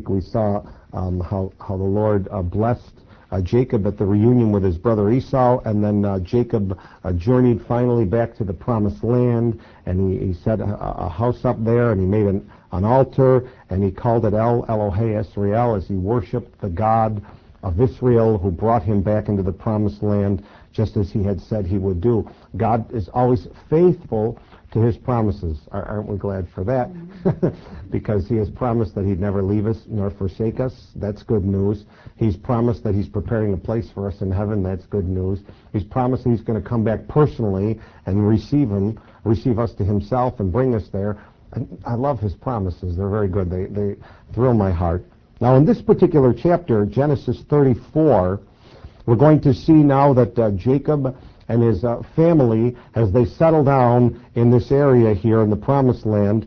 We saw how the Lord blessed Jacob at the reunion with his brother Esau, and then Jacob journeyed finally back to the promised land, and he set a house up there, and he made an altar, and he called it El Elohe Israel, as he worshipped the God of Israel who brought him back into the promised land, just as he had said he would do. God is always faithful to his promises. Aren't we glad for that? Because he has promised that he'd never leave us nor forsake us. That's good news. He's promised that he's preparing a place for us in heaven. That's good news. He's promised that he's going to come back personally and receive us to himself and bring us there. And I love his promises. They're very good. They thrill my heart. Now, in this particular chapter, Genesis 34, we're going to see now that Jacob and his family, as they settle down in this area here in the Promised Land,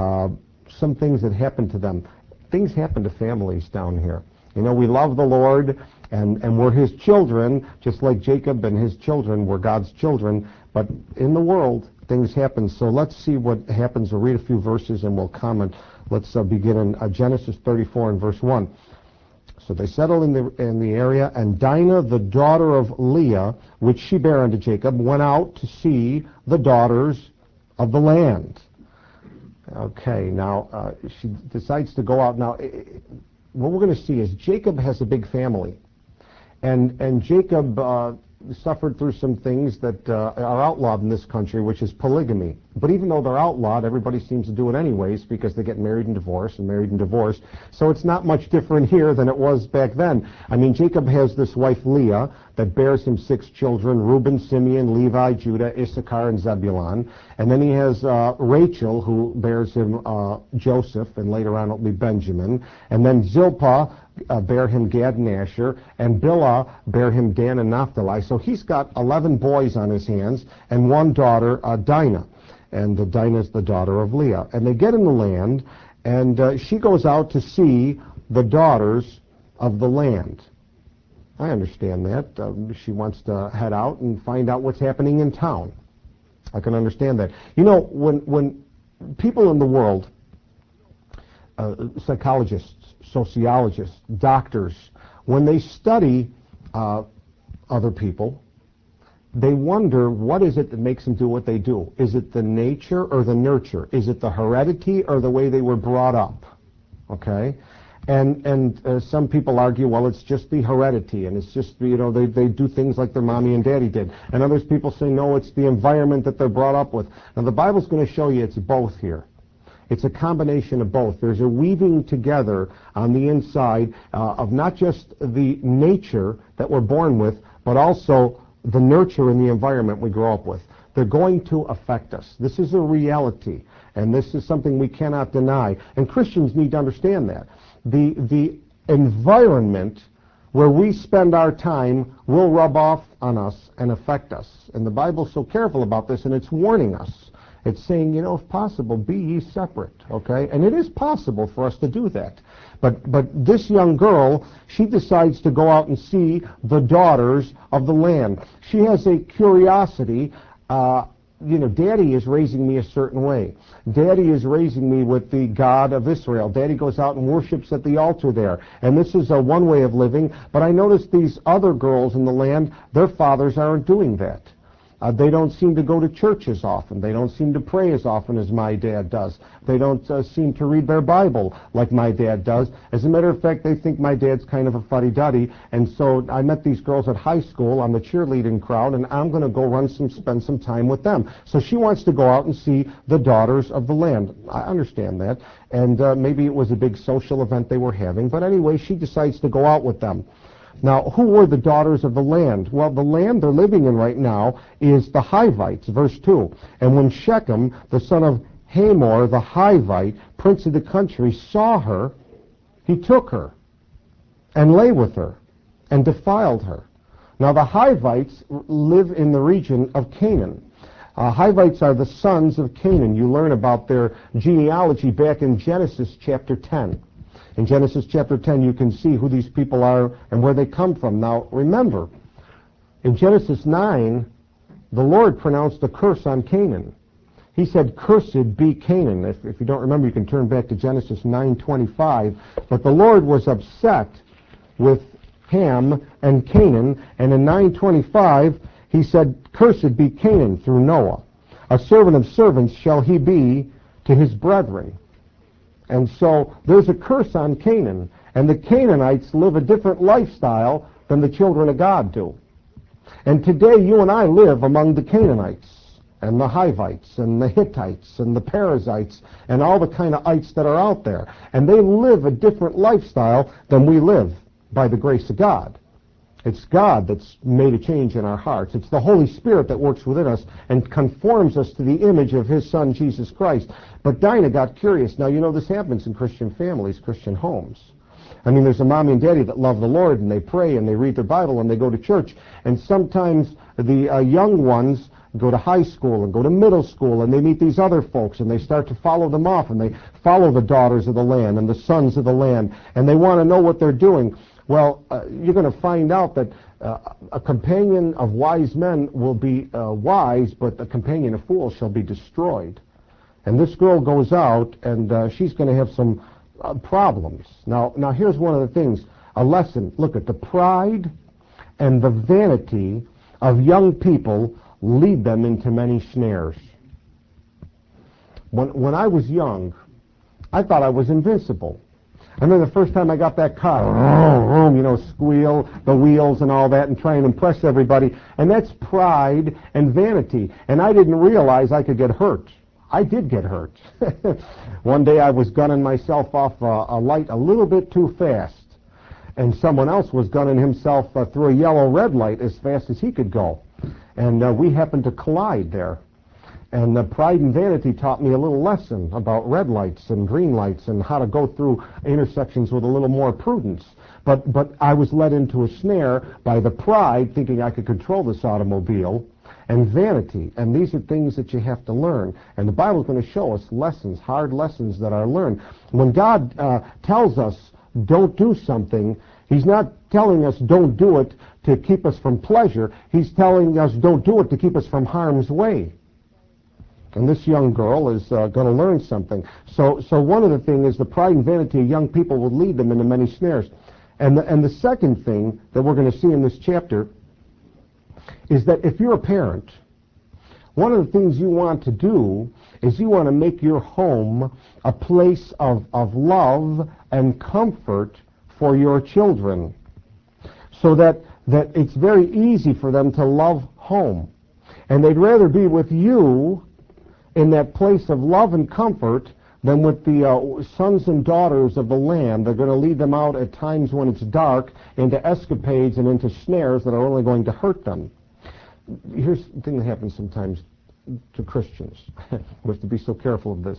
some things that happen to them. Things happen to families down here. You know, we love the Lord, and we're his children, just like Jacob and his children were God's children, but in the world, things happen. So let's see what happens. We'll read a few verses and we'll comment. Let's begin in Genesis 34 and verse 1. So they settled in the area, and Dinah, the daughter of Leah, which she bare unto Jacob, went out to see the daughters of the land. Okay, now she decides to go out. Now, what we're going to see is Jacob has a big family, and Jacob suffered through some things that are outlawed in this country, which is polygamy. But even though they're outlawed, everybody seems to do it anyways because they get married and divorced and married and divorced. So it's not much different here than it was back then. I mean, Jacob has this wife Leah that bears him 6 children: Reuben, Simeon, Levi, Judah, Issachar, and Zebulun. And then he has Rachel, who bears him Joseph, and later on it'll be Benjamin. And then Zilpah bare him Gad and Asher, and Bilhah bare him Dan and Naphtali. So he's got 11 boys on his hands and one daughter, Dinah. And Dinah is the daughter of Leah. And they get in the land, and she goes out to see the daughters of the land. I understand that. She wants to head out and find out what's happening in town. I can understand that. You know, when people in the world, psychologists, sociologists, doctors, when they study other people, they wonder, what is it that makes them do what they do? Is it the nature or the nurture? Is it the heredity or the way they were brought up? Okay? And some people argue, well, it's just the heredity, and it's just, you know, they do things like their mommy and daddy did. And others people say, no, it's the environment that they're brought up with. Now, the Bible's going to show you it's both here. It's a combination of both. There's a weaving together on the inside of not just the nature that we're born with, but also the nurture and the environment we grow up with. They're going to affect us. This is a reality, and this is something we cannot deny. And Christians need to understand that. The environment where we spend our time will rub off on us and affect us. And the Bible's so careful about this, and it's warning us. It's saying, you know, if possible, be ye separate, okay? And it is possible for us to do that. But this young girl, she decides to go out and see the daughters of the land. She has a curiosity. You know, Daddy is raising me a certain way. Daddy is raising me with the God of Israel. Daddy goes out and worships at the altar there. And this is one way of living. But I notice these other girls in the land, their fathers aren't doing that. They don't seem to go to church as often. They don't seem to pray as often as my dad does. They don't seem to read their Bible like my dad does. As a matter of fact, they think my dad's kind of a fuddy-duddy. And so I met these girls at high school on the cheerleading crowd, and I'm going to go spend some time with them. So she wants to go out and see the daughters of the land. I understand that. And maybe it was a big social event they were having. But anyway, she decides to go out with them. Now, who were the daughters of the land? Well, the land they're living in right now is the Hivites, verse 2. And when Shechem, the son of Hamor, the Hivite, prince of the country, saw her, he took her and lay with her and defiled her. Now, the Hivites live in the region of Canaan. Hivites are the sons of Canaan. You learn about their genealogy back in Genesis chapter 10. In Genesis chapter 10, you can see who these people are and where they come from. Now, remember, in Genesis 9, the Lord pronounced a curse on Canaan. he said, "Cursed be Canaan." If you don't remember, you can turn back to Genesis 9:25. But the Lord was upset with Ham and Canaan, and in 9:25 he said, "Cursed be Canaan," through Noah. "A servant of servants shall he be to his brethren." And so there's a curse on Canaan, and the Canaanites live a different lifestyle than the children of God do. And today you and I live among the Canaanites and the Hivites and the Hittites and the Perizzites and all the kind of ites that are out there. And they live a different lifestyle than we live by the grace of God. It's God that's made a change in our hearts. It's the Holy Spirit that works within us and conforms us to the image of His Son, Jesus Christ. But Dinah got curious. Now, you know, this happens in Christian families, Christian homes. I mean, there's a mommy and daddy that love the Lord, and they pray, and they read their Bible, and they go to church. And sometimes the young ones go to high school and go to middle school, and they meet these other folks, and they start to follow them off, and they follow the daughters of the land and the sons of the land, and they want to know what they're doing. Well, you're going to find out that a companion of wise men will be wise, but a companion of fools shall be destroyed. And this girl goes out, and she's going to have some problems. Now, here's one of the things, a lesson. Look at the pride and the vanity of young people lead them into many snares. When I was young, I thought I was invincible. I remember the first time I got that car, you know, squeal, the wheels and all that, and try and impress everybody. And that's pride and vanity. And I didn't realize I could get hurt. I did get hurt. One day I was gunning myself off a light a little bit too fast, and someone else was gunning himself through a yellow red light as fast as he could go. And we happened to collide there. And pride and vanity taught me a little lesson about red lights and green lights and how to go through intersections with a little more prudence. But I was led into a snare by the pride, thinking I could control this automobile, and vanity. And these are things that you have to learn. And the Bible's going to show us lessons, hard lessons that are learned. When God tells us don't do something, He's not telling us don't do it to keep us from pleasure. He's telling us don't do it to keep us from harm's way. And this young girl is going to learn something. So one of the things is the pride and vanity of young people will lead them into many snares. And the second thing that we're going to see in this chapter is that if you're a parent, one of the things you want to do is you want to make your home a place of love and comfort for your children, so that it's very easy for them to love home. And they'd rather be with you in that place of love and comfort than with the sons and daughters of the land. They're going to lead them out at times when it's dark into escapades and into snares that are only going to hurt them. Here's the thing that happens sometimes to Christians. We have to be so careful of this.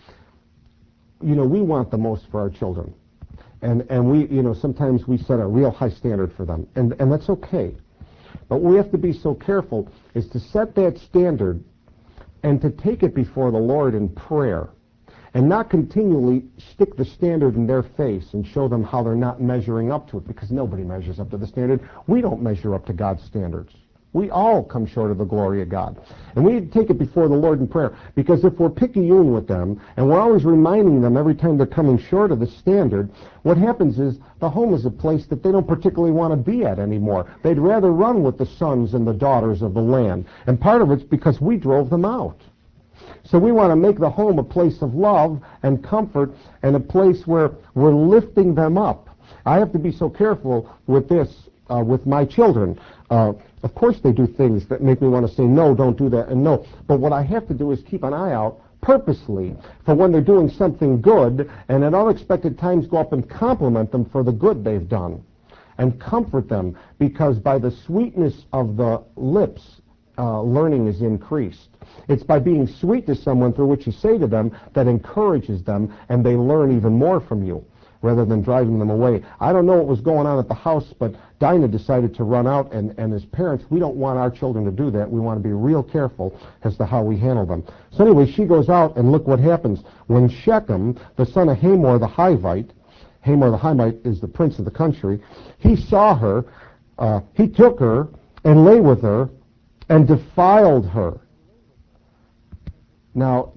You know, we want the most for our children. And we, you know, sometimes we set a real high standard for them. And that's okay. But what we have to be so careful is to set that standard and to take it before the Lord in prayer, and not continually stick the standard in their face and show them how they're not measuring up to it, because nobody measures up to the standard. We don't measure up to God's standards. We all come short of the glory of God. And we need to take it before the Lord in prayer, because if we're picayune with them, and we're always reminding them every time they're coming short of the standard, what happens is the home is a place that they don't particularly want to be at anymore. They'd rather run with the sons and the daughters of the land. And part of it's because we drove them out. So we want to make the home a place of love and comfort, and a place where we're lifting them up. I have to be so careful with this, with my children. Of course they do things that make me want to say, no, don't do that, and no. But what I have to do is keep an eye out purposely for when they're doing something good, and at unexpected times go up and compliment them for the good they've done, and comfort them, because by the sweetness of the lips, learning is increased. It's by being sweet to someone through what you say to them that encourages them, and they learn even more from you, rather than driving them away. I don't know what was going on at the house, but Dinah decided to run out, and as parents, we don't want our children to do that. We want to be real careful as to how we handle them. So anyway, she goes out, and look what happens. When Shechem, the son of Hamor the Hivite is the prince of the country, he saw her, he took her, and lay with her, and defiled her. Now,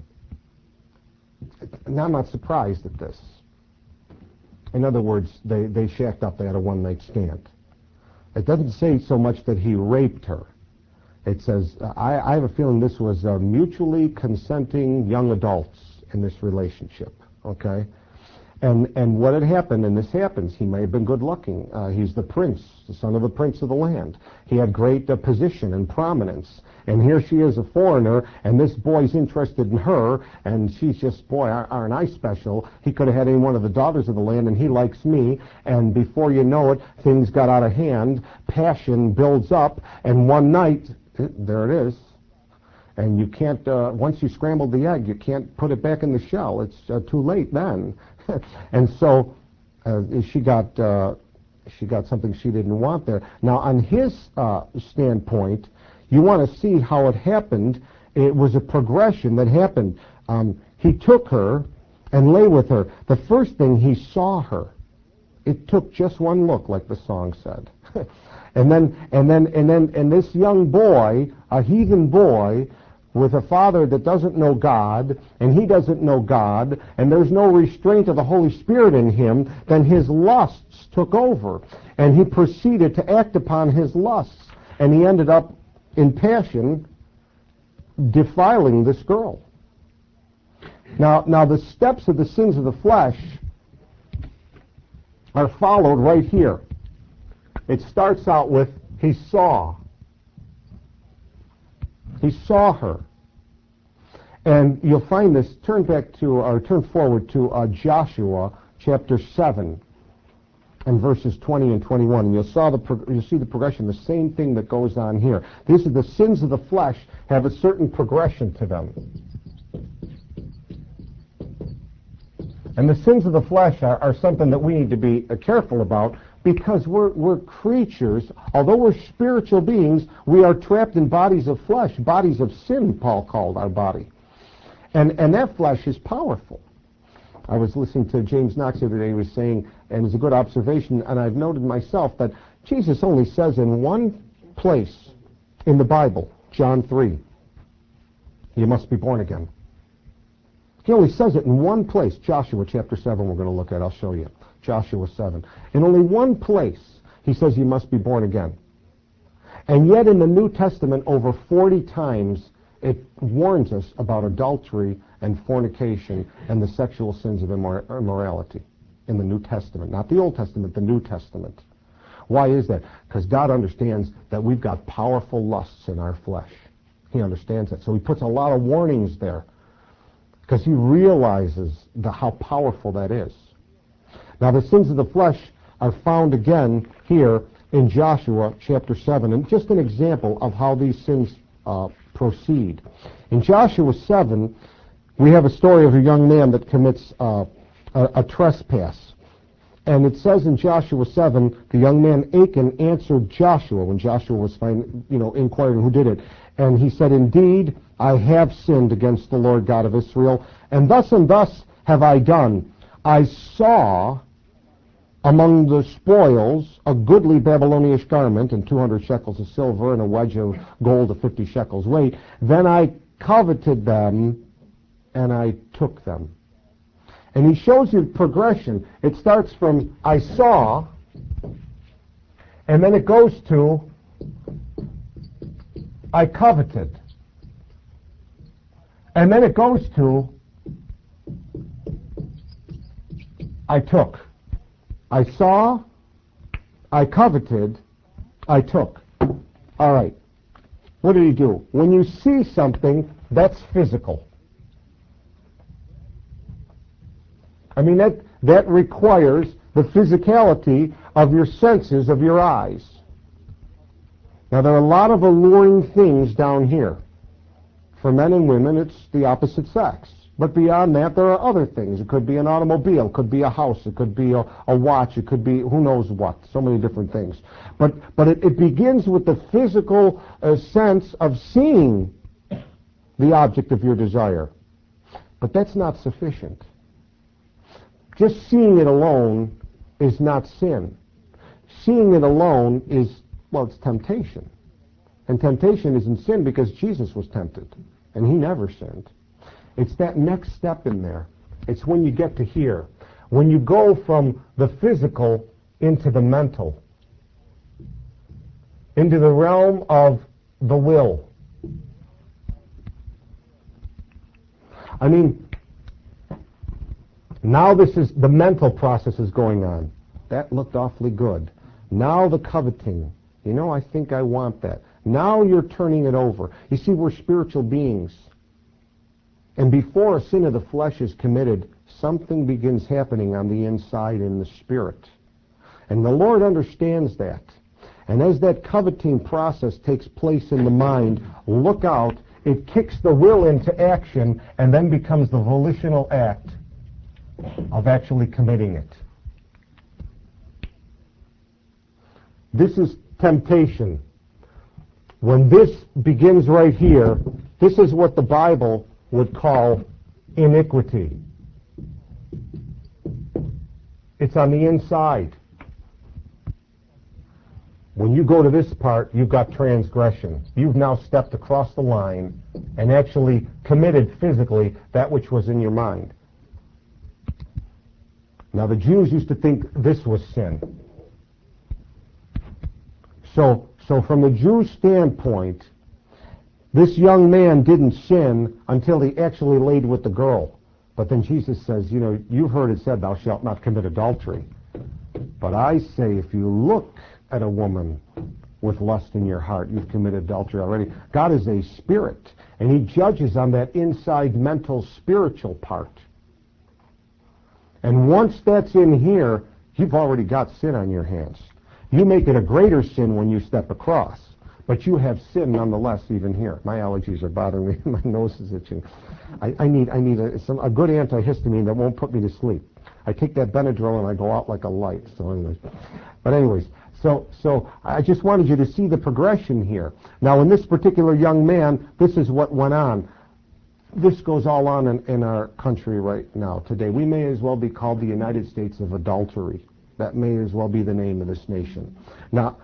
I'm not surprised at this. In other words, they shacked up. They had a one-night stand. It doesn't say so much that he raped her. It says, I have a feeling this was mutually consenting young adults in this relationship, okay? And what had happened, and this happens, he may have been good-looking. He's the prince, the son of the prince of the land. He had great position and prominence. And here she is, a foreigner, and this boy's interested in her, and she's just, boy, aren't I special. He could have had any one of the daughters of the land, and he likes me. And before you know it, things got out of hand. Passion builds up, and one night, there it is. And you can't, once you scrambled the egg, you can't put it back in the shell. It's too late then. And so she got something she didn't want there. Now, on his standpoint, you want to see how it happened. It was a progression that happened. He took her and lay with her. The first thing, he saw her. It took just one look, like the song said. And this young boy, a heathen boy, with a father that doesn't know God, and he doesn't know God, and there's no restraint of the Holy Spirit in him, then his lusts took over. And he proceeded to act upon his lusts. And he ended up, in passion, defiling this girl. Now the steps of the sins of the flesh are followed right here. It starts out with, he saw. He saw her. And you'll find this, turn forward to Joshua chapter 7 and verses 20 and 21. And you'll see the progression, the same thing that goes on here. These are the sins of the flesh, have a certain progression to them. And the sins of the flesh are something that we need to be careful about, because we're creatures. Although we're spiritual beings, we are trapped in bodies of flesh, bodies of sin, Paul called our body. And that flesh is powerful. I was listening to James Knox the other day. He was saying, and it's a good observation, and I've noted myself, that Jesus only says in one place in the Bible, John 3, you must be born again. He only says it in one place, Joshua chapter 7 we're going to look at. I'll show you. Joshua 7. In only one place, he says you must be born again. And yet in the New Testament, over 40 times, it warns us about adultery and fornication and the sexual sins of immorality in the New Testament. Not the Old Testament, the New Testament. Why is that? Because God understands that we've got powerful lusts in our flesh. He understands that. So he puts a lot of warnings there, because he realizes how powerful that is. Now, the sins of the flesh are found again here in Joshua chapter 7. And just an example of how these sins proceed. In Joshua 7, we have a story of a young man that commits a trespass. And it says in Joshua 7, the young man Achan answered Joshua when Joshua was inquiring who did it. And he said, indeed, I have sinned against the Lord God of Israel, and thus have I done. I saw among the spoils a goodly Babylonish garment and 200 shekels of silver and a wedge of gold of 50 shekels weight. Then I coveted them, and I took them. And he shows you progression. It starts from I saw, and then it goes to I coveted. And then it goes to I took. I saw, I coveted, I took. All right. What did he do? When you see something, that's physical. I mean, that requires the physicality of your senses, of your eyes. Now, there are a lot of alluring things down here. For men and women, it's the opposite sex. But beyond that, there are other things. It could be an automobile, it could be a house, it could be a watch, it could be who knows what, so many different things. But it begins with the physical sense of seeing the object of your desire. But that's not sufficient. Just seeing it alone is not sin. Seeing it alone is, well, it's temptation. And temptation isn't sin because Jesus was tempted, and he never sinned. It's that next step in there. It's when you get to here. When you go from the physical into the mental, into the realm of the will. I mean, now this is the mental process is going on. That looked awfully good. Now the coveting. I think I want that. Now you're turning it over. You see, we're spiritual beings. And before a sin of the flesh is committed, something begins happening on the inside in the spirit. And the Lord understands that. And as that coveting process takes place in the mind, look out, it kicks the will into action and then becomes the volitional act of actually committing it. This is temptation. When this begins right here, this is what the Bible would call iniquity. It's on the inside. When you go to this part, you've got transgression. You've now stepped across the line and actually committed physically that which was in your mind. Now, the Jews used to think this was sin. So from the Jews' standpoint, this young man didn't sin until he actually laid with the girl. But then Jesus says, you've heard it said, thou shalt not commit adultery. But I say, if you look at a woman with lust in your heart, you've committed adultery already. God is a spirit, and he judges on that inside mental spiritual part. And once that's in here, you've already got sin on your hands. You make it a greater sin when you step across, but you have sin nonetheless even here. My allergies are bothering me. My nose is itching. I need a good antihistamine that won't put me to sleep. I take that Benadryl and I go out like a light. So I just wanted you to see the progression here. Now, in this particular young man, this is what went on. This goes all on in our country right now today. We may as well be called the United States of adultery. That may as well be the name of this nation. Now,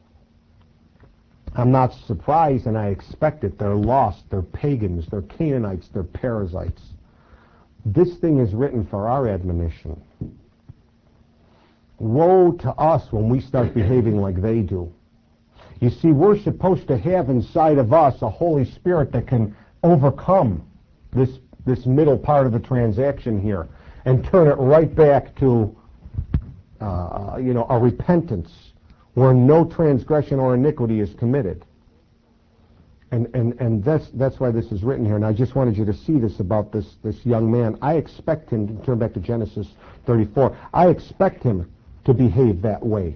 I'm not surprised, and I expect it. They're lost. They're pagans. They're Canaanites. They're parasites. This thing is written for our admonition. Woe to us when we start behaving like they do. You see, we're supposed to have inside of us a Holy Spirit that can overcome this middle part of the transaction here and turn it right back to a repentance where no transgression or iniquity is committed. And that's why this is written here. And I just wanted you to see this about this young man. I expect him, to turn back to Genesis 34, I expect him to behave that way.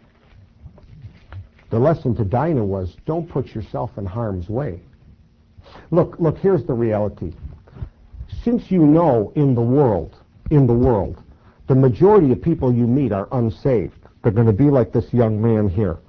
The lesson to Dinah was, don't put yourself in harm's way. Look, here's the reality. Since in the world, the majority of people you meet are unsaved. They're going to be like this young man here.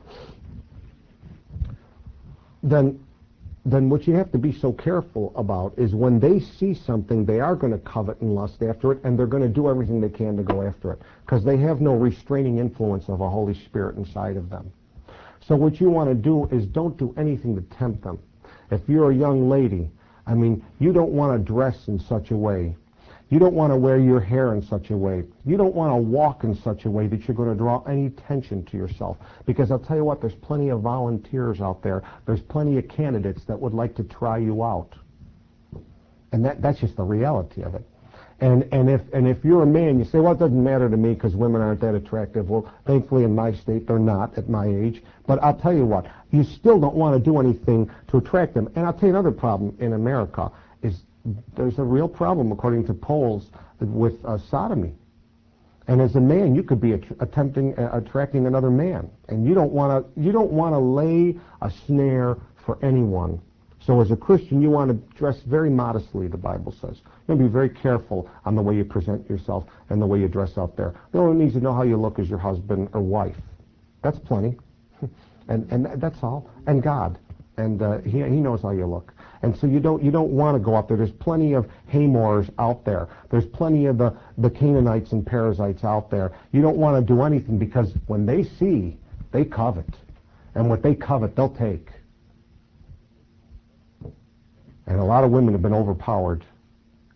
Then what you have to be so careful about is when they see something, they are going to covet and lust after it, and they're going to do everything they can to go after it, because they have no restraining influence of a Holy Spirit inside of them. So what you want to do is don't do anything to tempt them. If you're a young lady, you don't want to dress in such a way. You don't want to wear your hair in such a way. You don't want to walk in such a way that you're going to draw any attention to yourself. Because I'll tell you what, there's plenty of volunteers out there. There's plenty of candidates that would like to try you out. And that's just the reality of it. And if you're a man, you say, well, it doesn't matter to me because women aren't that attractive. Well, thankfully in my state, they're not at my age. But I'll tell you what, you still don't want to do anything to attract them. And I'll tell you another problem in America is there's a real problem, according to polls, with sodomy. And as a man, you could be attracting another man, and you don't want to lay a snare for anyone. So as a Christian, you want to dress very modestly, the Bible says. You want to be very careful on the way you present yourself and the way you dress out there. No one needs to know how you look as your husband or wife. That's plenty. and that's all. And God. And he knows how you look. And so you don't want to go out there. There's plenty of Hamors out there. There's plenty of the Canaanites and parasites out there. You don't want to do anything because when they see, they covet. And what they covet, they'll take. And a lot of women have been overpowered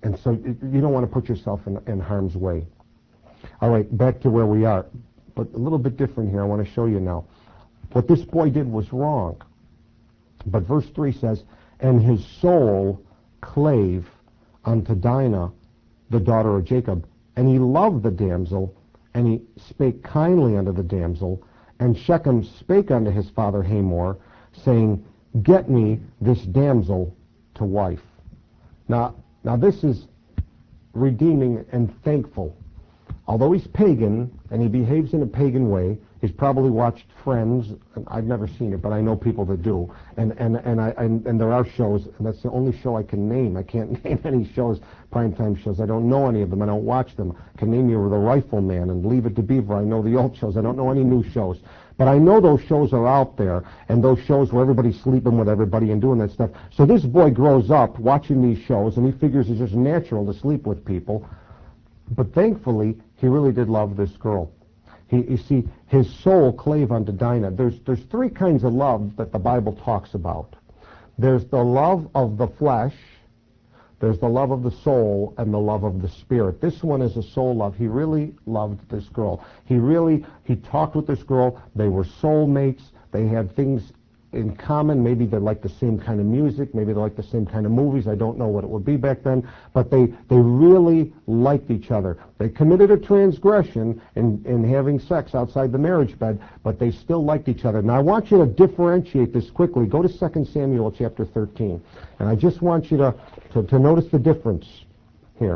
And so you don't want to put yourself in harm's way. All right, back to where we are. But a little bit different here. I want to show you now. What this boy did was wrong. But verse 3 says, and his soul clave unto Dinah, the daughter of Jacob. And he loved the damsel, and he spake kindly unto the damsel. And Shechem spake unto his father Hamor, saying, get me this damsel to wife. Now this is redeeming and thankful. Although he's pagan, and he behaves in a pagan way, he's probably watched Friends. And I've never seen it, but I know people that do. And there are shows, and that's the only show I can name. I can't name any shows, primetime shows. I don't know any of them. I don't watch them. I can name you The Rifleman and Leave It to Beaver. I know the old shows. I don't know any new shows. But I know those shows are out there, and those shows where everybody's sleeping with everybody and doing that stuff. So this boy grows up watching these shows, and he figures it's just natural to sleep with people. But thankfully, he really did love this girl. You see, his soul clave unto Dinah. There's three kinds of love that the Bible talks about. There's the love of the flesh, there's the love of the soul, and the love of the spirit. This one is a soul love. He really loved this girl. He talked with this girl. They were soulmates. They had things in common. Maybe they liked the same kind of music. Maybe they liked the same kind of movies. I don't know what it would be back then. But they really liked each other. They committed a transgression in having sex outside the marriage bed, but they still liked each other. Now I want you to differentiate this quickly. Go to 2 Samuel chapter 13. And I just want you to notice the difference here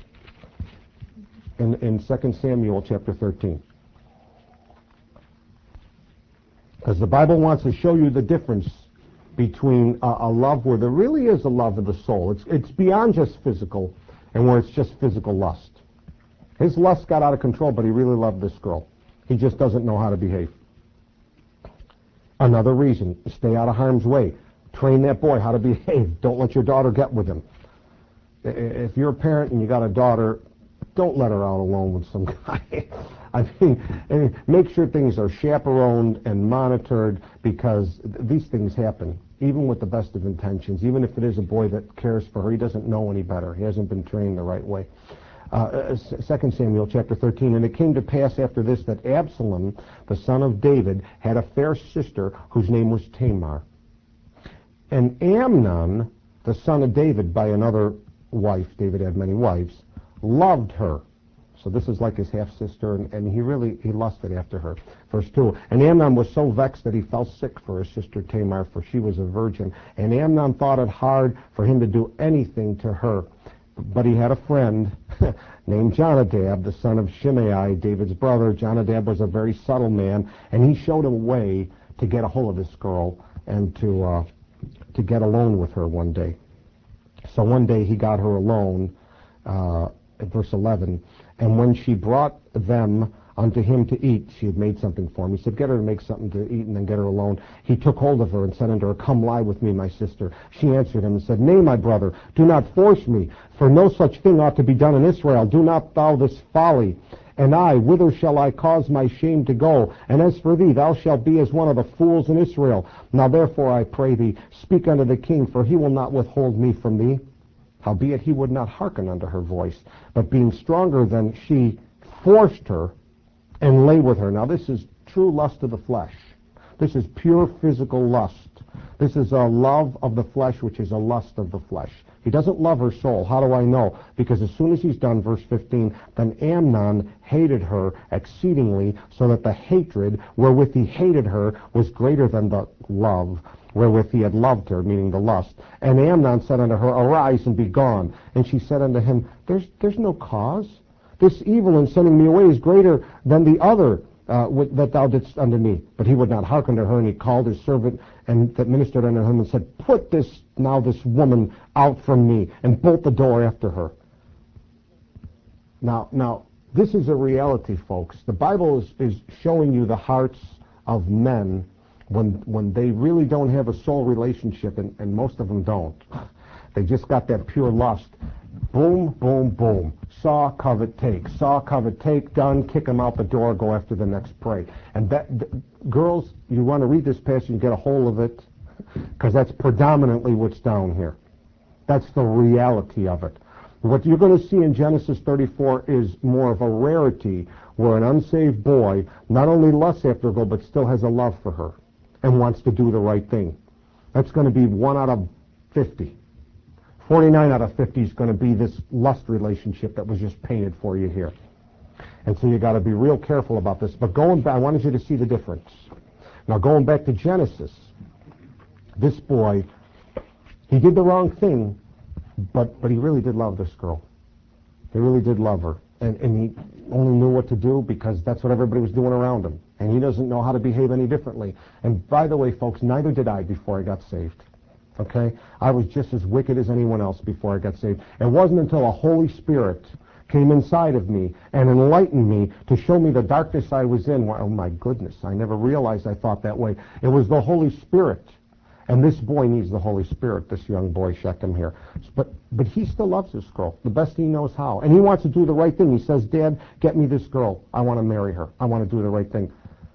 in 2 Samuel chapter 13. Because the Bible wants to show you the difference between a love where there really is a love of the soul. It's beyond just physical, and where it's just physical lust. His lust got out of control, but he really loved this girl. He just doesn't know how to behave. Another reason, stay out of harm's way. Train that boy how to behave. Don't let your daughter get with him. If you're a parent and you got a daughter, don't let her out alone with some guy. I mean, make sure things are chaperoned and monitored, because these things happen, even with the best of intentions. Even if it is a boy that cares for her, he doesn't know any better. He hasn't been trained the right way. 2 Samuel chapter 13, and it came to pass after this that Absalom, the son of David, had a fair sister whose name was Tamar. And Amnon, the son of David, by another wife, David had many wives, loved her. So this is like his half-sister, and he lusted after her. Verse 2, and Amnon was so vexed that he fell sick for his sister Tamar, for she was a virgin. And Amnon thought it hard for him to do anything to her. But he had a friend named Jonadab, the son of Shimei, David's brother. Jonadab was a very subtle man, and he showed him a way to get a hold of this girl and to get alone with her one day. So one day he got her alone, at verse 11, and when she brought them unto him to eat, she had made something for him. He said, get her to make something to eat and then get her alone. He took hold of her and said unto her, come lie with me, my sister. She answered him and said, nay, my brother, do not force me, for no such thing ought to be done in Israel. Do not thou this folly. And I, whither shall I cause my shame to go? And as for thee, thou shalt be as one of the fools in Israel. Now therefore I pray thee, speak unto the king, for he will not withhold me from thee. Howbeit he would not hearken unto her voice, but being stronger than she, forced her and lay with her. Now this is true lust of the flesh. This is pure physical lust. This is a love of the flesh, which is a lust of the flesh. He doesn't love her soul. How do I know? Because as soon as he's done, verse 15, then Amnon hated her exceedingly, so that the hatred wherewith he hated her was greater than the love wherewith he had loved her, meaning the lust. And Amnon said unto her, arise and be gone. And she said unto him, there's no cause. This evil in sending me away is greater than the other that thou didst unto me. But he would not hearken to her, and he called his servant and that ministered unto him and said, put this woman out from me, and bolt the door after her. Now, this is a reality, folks. The Bible is showing you the hearts of men when they really don't have a soul relationship, and most of them don't. They just got that pure lust. Boom, boom, boom. Saw, covet, take. Saw, covet, take. Done. Kick them out the door. Go after the next prey. And girls, you want to read this passage and get a hold of it, because that's predominantly what's down here. That's the reality of it. What you're going to see in Genesis 34 is more of a rarity, where an unsaved boy not only lusts after a girl, but still has a love for her and wants to do the right thing. That's going to be 1 out of 50. 49 out of 50 is going to be this lust relationship that was just painted for you here. And so you got to be real careful about this. But going back, I wanted you to see the difference. Now going back to Genesis, this boy, he did the wrong thing, but he really did love this girl. He really did love her. And he only knew what to do because that's what everybody was doing around him. And he doesn't know how to behave any differently. And by the way, folks, neither did I before I got saved. Okay? I was just as wicked as anyone else before I got saved. It wasn't until a Holy Spirit came inside of me and enlightened me to show me the darkness I was in. Oh my goodness, I never realized I thought that way. It was the Holy Spirit. And this boy needs the Holy Spirit, this young boy, Shechem here. But he still loves this girl, the best he knows how. And he wants to do the right thing. He says, Dad, get me this girl. I want to marry her. I want to do the right thing.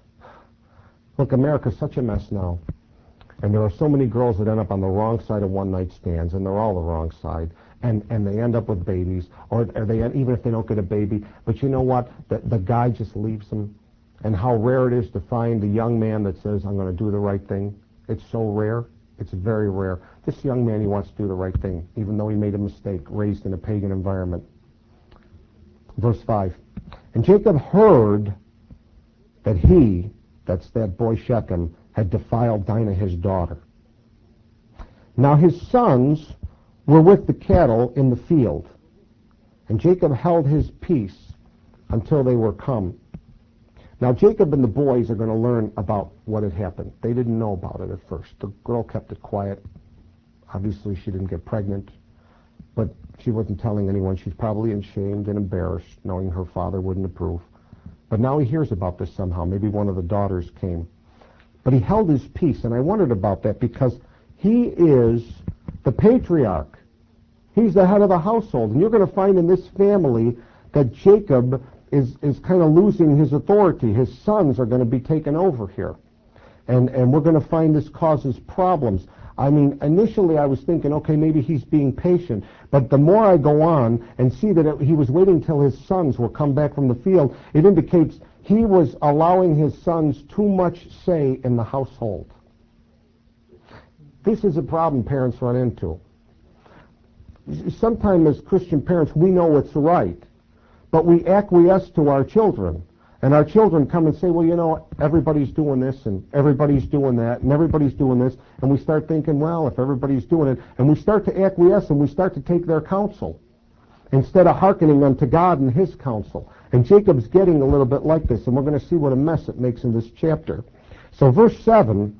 Look, America's such a mess now. And there are so many girls that end up on the wrong side of one-night stands, and they're all the wrong side. And they end up with babies, or they even if they don't get a baby. But you know what? The guy just leaves them. And how rare it is to find the young man that says, I'm going to do the right thing. It's so rare. It's very rare. This young man, he wants to do the right thing, even though he made a mistake, raised in a pagan environment. Verse 5. And Jacob heard that he, that's that boy Shechem, had defiled Dinah his daughter. Now his sons were with the cattle in the field, and Jacob held his peace until they were come. Now Jacob and the boys are going to learn about what had happened. They didn't know about it at first. The girl kept it quiet. Obviously she didn't get pregnant, but she wasn't telling anyone. She's probably ashamed and embarrassed, knowing her father wouldn't approve. But now he hears about this somehow. Maybe one of the daughters came. But he held his peace, and I wondered about that because he is the patriarch. He's the head of the household. And you're going to find in this family that Jacob is kind of losing his authority. His sons are going to be taken over here. And we're going to find this causes problems. I mean, initially I was thinking, okay, maybe he's being patient. But the more I go on and see that he was waiting till his sons will come back from the field, it indicates he was allowing his sons too much say in the household. This is a problem parents run into. Sometimes as Christian parents, we know what's right, but we acquiesce to our children. And our children come and say, well, you know, everybody's doing this, and everybody's doing that, and everybody's doing this. And we start thinking, well, if everybody's doing it, and we start to acquiesce, and we start to take their counsel instead of hearkening unto God and his counsel. And Jacob's getting a little bit like this, and we're going to see what a mess it makes in this chapter. So verse 7,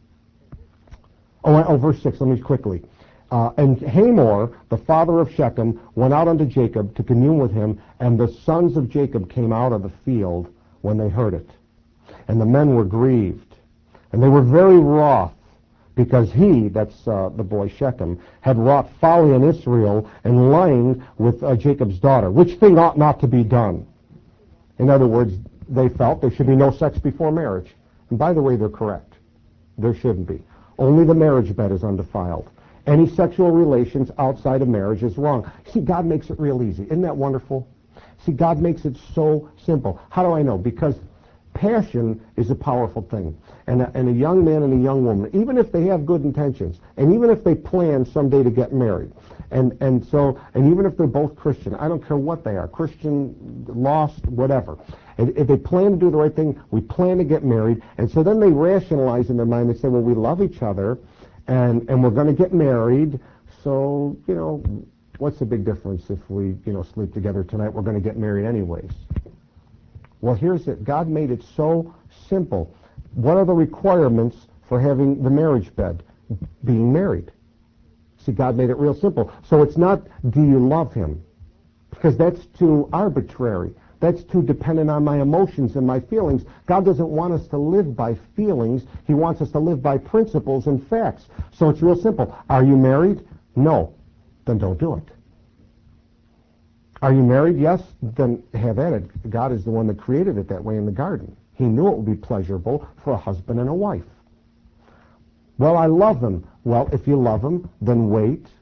verse 6, let me quickly. And Hamor, the father of Shechem, went out unto Jacob to commune with him, and the sons of Jacob came out of the field when they heard it. And the men were grieved, and they were very wroth, because he, that's the boy Shechem, had wrought folly in Israel, and lying with Jacob's daughter, which thing ought not to be done. In other words, they felt there should be no sex before marriage. And by the way, they're correct. There shouldn't be. Only the marriage bed is undefiled. Any sexual relations outside of marriage is wrong. See, God makes it real easy. Isn't that wonderful? See, God makes it so simple. How do I know? Because passion is a powerful thing. And a young man and a young woman, even if they have good intentions, and even if they plan someday to get married, and even if they're both Christian, I don't care what they are, Christian, lost, whatever. If they plan to do the right thing, we plan to get married, and so then they rationalize in their mind, they say, well, we love each other, and we're going to get married, so, you know, what's the big difference if we, sleep together tonight? We're going to get married anyways. Well, here's it. God made it so simple. What are the requirements for having the marriage bed? Being married. See, God made it real simple. So it's not, do you love him? Because that's too arbitrary. That's too dependent on my emotions and my feelings. God doesn't want us to live by feelings. He wants us to live by principles and facts. So it's real simple. Are you married? No. Then don't do it. Are you married? Yes. Then have at it. God is the one that created it that way in the garden. He knew it would be pleasurable for a husband and a wife. Well, I love him. Well, if you love him, then wait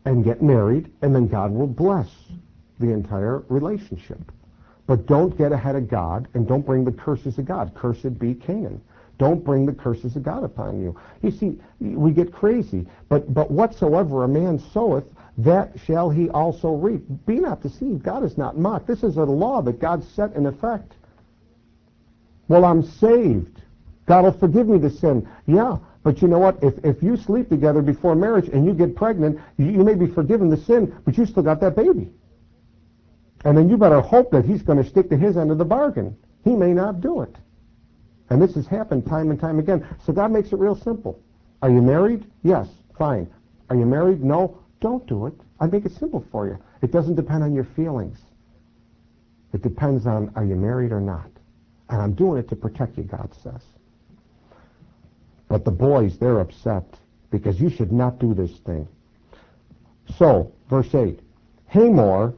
and get married, and then God will bless the entire relationship. But don't get ahead of God, and don't bring the curses of God. Cursed be Canaan. Don't bring the curses of God upon you. You see, we get crazy. But whatsoever a man soweth, that shall he also reap. Be not deceived. God is not mocked. This is a law that God set in effect. Well, I'm saved. God will forgive me the sin. Yeah, but you know what? If you sleep together before marriage and you get pregnant, you may be forgiven the sin, but you still got that baby. And then you better hope that he's going to stick to his end of the bargain. He may not do it. And this has happened time and time again. So God makes it real simple. Are you married? Yes. Fine. Are you married? No. Don't do it. I make it simple for you. It doesn't depend on your feelings. It depends on, are you married or not? And I'm doing it to protect you, God says. But the boys, they're upset because you should not do this thing. So, verse 8, Hamor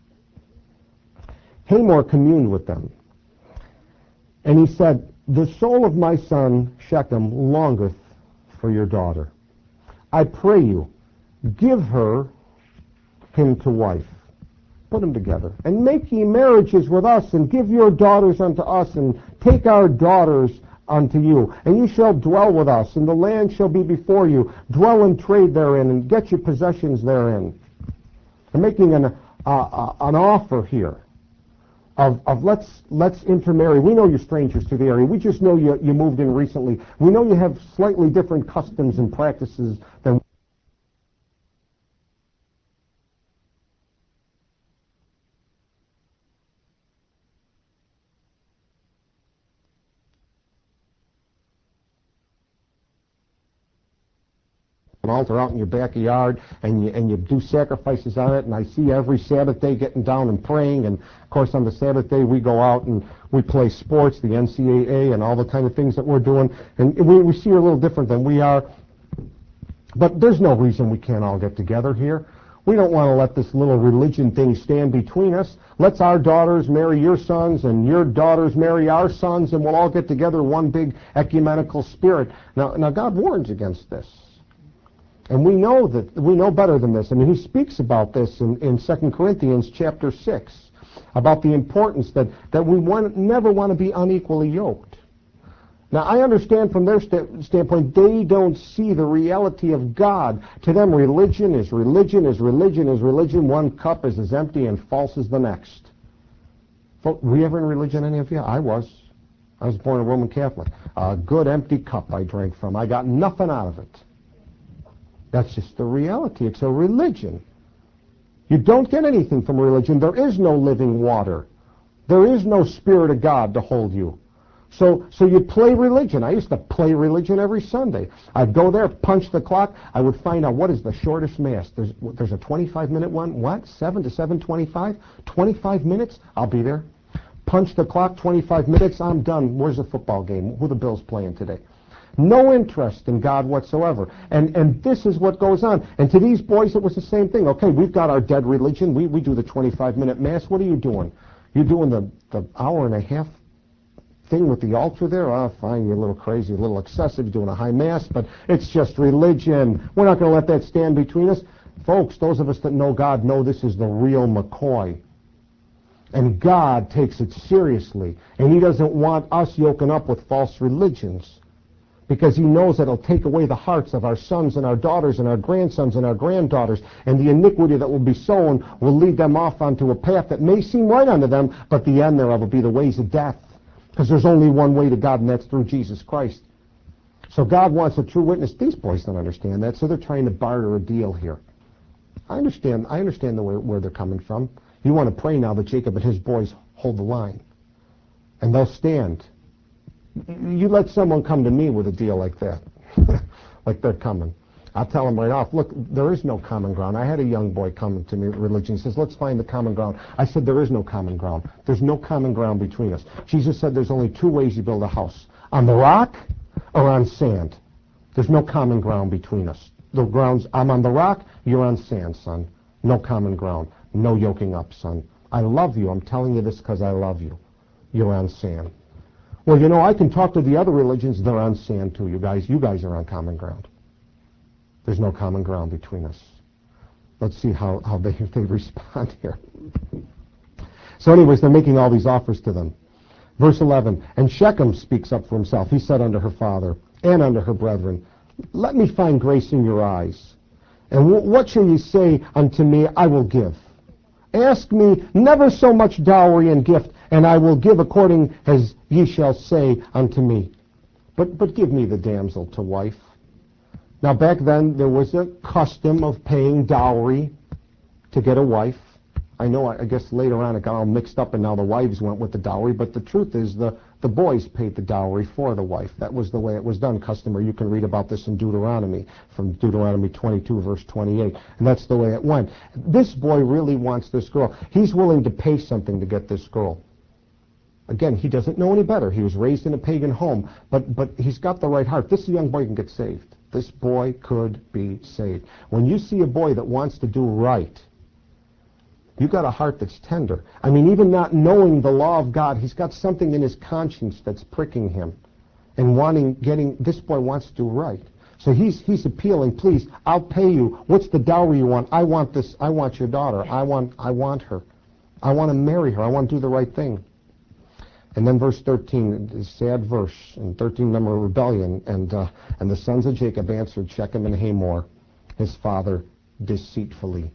communed with them. And he said, the soul of my son Shechem longeth for your daughter. I pray you, give him to wife. Put them together. And make ye marriages with us, and give your daughters unto us, and take our daughters unto you. And you shall dwell with us, and the land shall be before you. Dwell and trade therein, and get your possessions therein. I'm making an offer here of let's intermarry. We know you're strangers to the area. We just know you moved in recently. We know you have slightly different customs and practices than an altar out in your backyard, and you do sacrifices on it, and I see every Sabbath day getting down and praying, and of course on the Sabbath day we go out and we play sports, the NCAA, and all the kind of things that we're doing, and we see you're a little different than we are, but there's no reason we can't all get together here. We don't want to let this little religion thing stand between us. Let's our daughters marry your sons, and your daughters marry our sons, and we'll all get together one big ecumenical spirit. Now God warns against this. And we know better than this. I mean, he speaks about this in 2 Corinthians chapter 6, about the importance that we never want to be unequally yoked. Now, I understand from their standpoint, they don't see the reality of God. To them, religion is religion is religion is religion. One cup is as empty and false as the next. Were you ever in religion, any of you? I was. I was born a Roman Catholic. A good empty cup I drank from. I got nothing out of it. That's just the reality. It's a religion. You don't get anything from religion. There is no living water. There is no Spirit of God to hold you. So you play religion. I used to play religion every Sunday. I'd go there, punch the clock. I would find out what is the shortest Mass. There's a 25-minute one. What? 7 to 7:25? 25 minutes? I'll be there. Punch the clock, 25 minutes, I'm done. Where's the football game? Who are the Bills playing today? No interest in God whatsoever. And this is what goes on. And to these boys, it was the same thing. Okay, we've got our dead religion. We do the 25-minute Mass. What are you doing? You're doing the hour and a half thing with the altar there? Oh, fine, you're a little crazy, a little excessive. You're doing a high Mass, but it's just religion. We're not going to let that stand between us. Folks, those of us that know God know this is the real McCoy. And God takes it seriously. And he doesn't want us yoking up with false religions, because he knows that it'll take away the hearts of our sons and our daughters and our grandsons and our granddaughters, and the iniquity that will be sown will lead them off onto a path that may seem right unto them, but the end thereof will be the ways of death, because there's only one way to God, and that's through Jesus Christ. So God wants a true witness. These boys don't understand that, so they're trying to barter a deal here. I understand where they're coming from. You want to pray now that Jacob and his boys hold the line, and they'll stand. You let someone come to me with a deal like that, like they're coming. I'll tell them right off, look, there is no common ground. I had a young boy come to me with religion. He says, let's find the common ground. I said, there is no common ground. There's no common ground between us. Jesus said there's only two ways you build a house, on the rock or on sand. There's no common ground between us. The ground's, I'm on the rock, you're on sand, son. No common ground. No yoking up, son. I love you. I'm telling you this because I love you. You're on sand. Well, you know, I can talk to the other religions. They're on sand, too, you guys. You guys are on common ground. There's no common ground between us. Let's see how they respond here. So anyways, they're making all these offers to them. Verse 11, and Shechem speaks up for himself. He said unto her father and unto her brethren, let me find grace in your eyes. And what shall ye say unto me, I will give? Ask me never so much dowry and gift, and I will give according as ye shall say unto me. But give me the damsel to wife. Now back then there was a custom of paying dowry to get a wife. I guess later on it got all mixed up and now the wives went with the dowry, but the truth is the boys paid the dowry for the wife. That was the way it was done, customary. You can read about this in Deuteronomy, from Deuteronomy 22, verse 28, and that's the way it went. This boy really wants this girl. He's willing to pay something to get this girl. Again, he doesn't know any better. He was raised in a pagan home, but he's got the right heart. This young boy can get saved. This boy could be saved. When you see a boy that wants to do right, you got a heart that's tender. I mean, even not knowing the law of God, he's got something in his conscience that's pricking him and this boy wants to do right. So he's appealing, please, I'll pay you. What's the dowry you want? I want this. I want your daughter. I want her. I want to marry her. I want to do the right thing. And then verse 13, a sad verse. In 13, number of rebellion. And the sons of Jacob answered Shechem and Hamor, his father, deceitfully,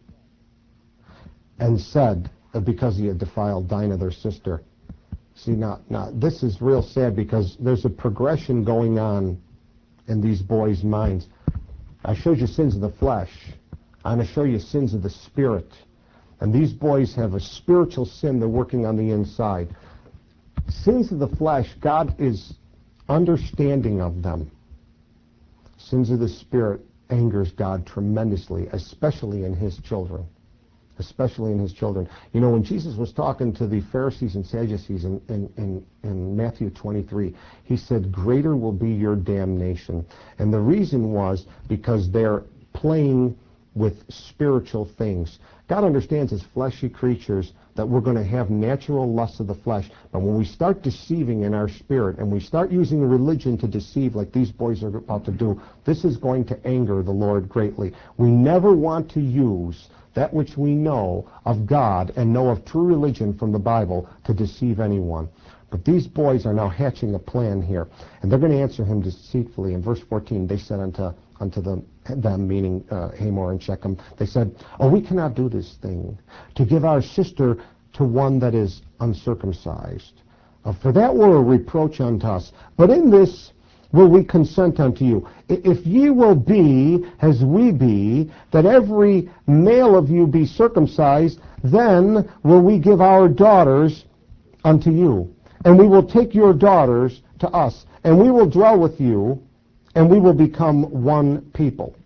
and said, because he had defiled Dinah, their sister. See, now this is real sad because there's a progression going on in these boys' minds. I showed you sins of the flesh. I'm going to show you sins of the spirit. And these boys have a spiritual sin they're working on the inside. Sins of the flesh, God is understanding of them. Sins of the spirit angers God tremendously, especially in his children. Especially in his children. You know, when Jesus was talking to the Pharisees and Sadducees in Matthew 23, he said, greater will be your damnation. And the reason was because they're playing with spiritual things. God understands as fleshy creatures that we're going to have natural lusts of the flesh. But when we start deceiving in our spirit and we start using religion to deceive like these boys are about to do, this is going to anger the Lord greatly. We never want to use that which we know of God and know of true religion from the Bible to deceive anyone. But these boys are now hatching a plan here, and they're going to answer him deceitfully. In verse 14, they said unto them, meaning Hamor and Shechem, they said, oh, we cannot do this thing, to give our sister to one that is uncircumcised. For that were a reproach unto us. But in this will we consent unto you. If ye will be as we be, that every male of you be circumcised, then will we give our daughters unto you. And we will take your daughters to us, and we will dwell with you, and we will become one people.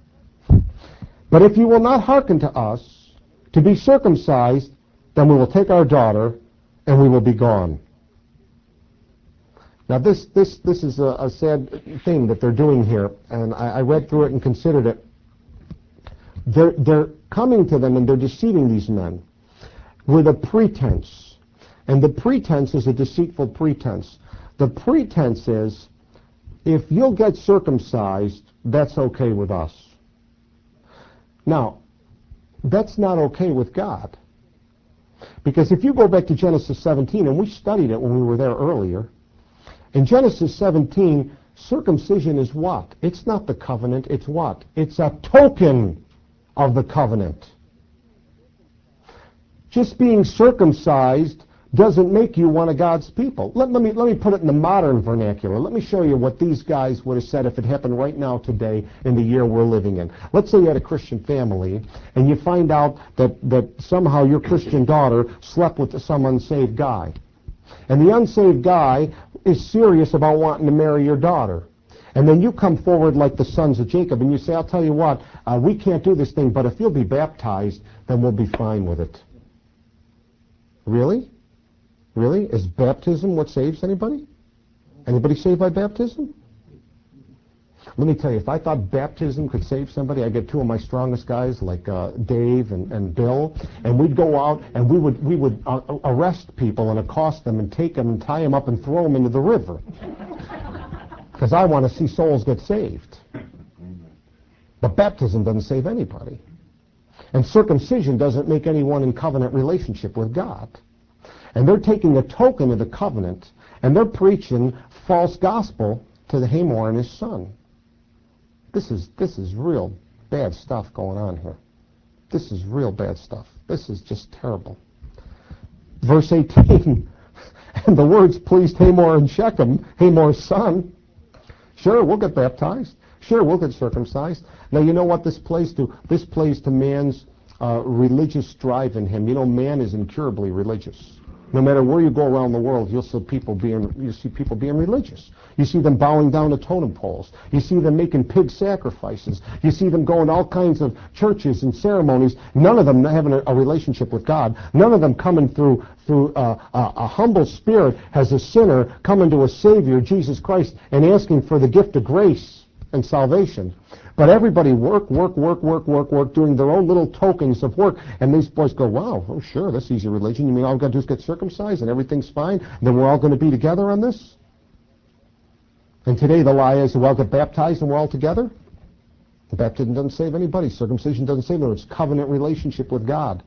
But if you will not hearken to us to be circumcised, then we will take our daughter, and we will be gone. Now this is a sad thing that they're doing here, and I read through it and considered it. They're coming to them and they're deceiving these men with a pretense. And the pretense is a deceitful pretense. The pretense is, if you'll get circumcised, that's okay with us. Now, that's not okay with God. Because if you go back to Genesis 17, and we studied it when we were there earlier, in Genesis 17, circumcision is what? It's not the covenant, it's what? It's a token of the covenant. Just being circumcised doesn't make you one of God's people. Let me put it in the modern vernacular. Let me show you what these guys would have said if it happened right now today in the year we're living in. Let's say you had a Christian family and you find out that somehow your Christian daughter slept with some unsaved guy. And the unsaved guy is serious about wanting to marry your daughter. And then you come forward like the sons of Jacob and you say, I'll tell you what, we can't do this thing, but if you'll be baptized, then we'll be fine with it. Really? Really? Is baptism what saves anybody? Anybody saved by baptism? Let me tell you, if I thought baptism could save somebody, I'd get two of my strongest guys like Dave and Bill, and we'd go out and we would arrest people and accost them and take them and tie them up and throw them into the river. Because I want to see souls get saved. But baptism doesn't save anybody. And circumcision doesn't make anyone in covenant relationship with God. And they're taking a token of the covenant, and they're preaching false gospel to the Hamor and his son. This is real bad stuff going on here. This is real bad stuff. This is just terrible. Verse 18, and the words pleased Hamor and Shechem, Hamor's son. Sure, we'll get baptized. Sure, we'll get circumcised. Now, you know what this plays to? This plays to man's religious drive in him. You know, man is incurably religious. No matter where you go around the world, you see people being religious. You see them bowing down to totem poles. You see them making pig sacrifices. You see them going to all kinds of churches and ceremonies. None of them having a relationship with God. None of them coming through a humble spirit as a sinner coming to a Savior, Jesus Christ, and asking for the gift of grace and salvation. But everybody work, doing their own little tokens of work. And these boys go, wow, oh sure, that's easy religion. You mean all we've got to do is get circumcised and everything's fine? And then we're all going to be together on this? And today the lie is, we'll all get baptized and we're all together? The baptism doesn't save anybody. Circumcision doesn't save them. It's covenant relationship with God.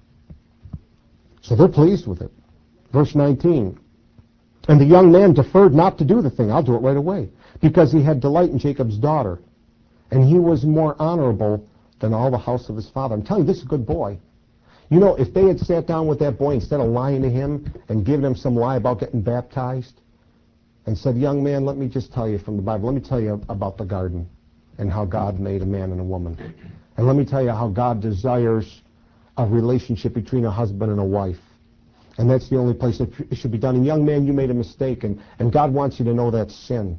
So they're pleased with it. Verse 19. And the young man deferred not to do the thing. I'll do it right away. Because he had delight in Jacob's daughter. And he was more honorable than all the house of his father. I'm telling you, this is a good boy. You know, if they had sat down with that boy instead of lying to him and giving him some lie about getting baptized and said, young man, let me just tell you from the Bible, let me tell you about the garden and how God made a man and a woman. And let me tell you how God desires a relationship between a husband and a wife. And that's the only place it should be done. And young man, you made a mistake, and God wants you to know that's sin.